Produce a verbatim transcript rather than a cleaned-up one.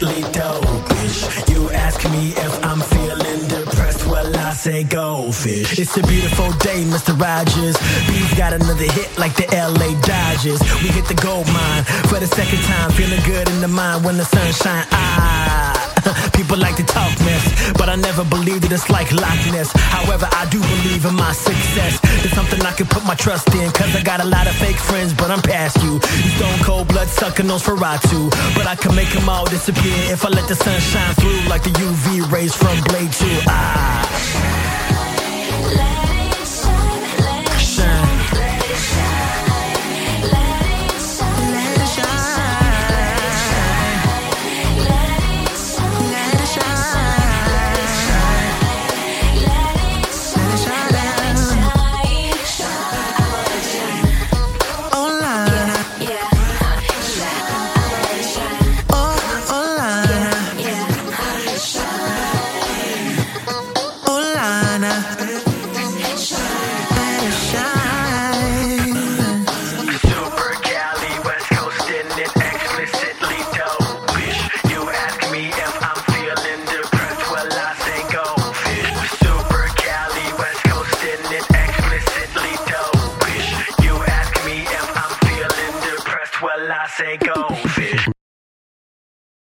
really dopish. You ask me if I'm feeling depressed, well I say goldfish. It's a beautiful day, Mister Rogers. B's got another hit like the L A Dodgers. We hit the gold mine for the second time, feeling good in the mind when the sun shine. Ah, people like to talk mess, but I never believed that it's like Loch Ness. However, I do believe in my success. There's something I can put my trust in, cause I got a lot of fake friends, but I'm past you. You stone cold blood sucking Nosferatu, but I can make them all disappear if I let the sun shine through like the U V rays from Blade two. Ah.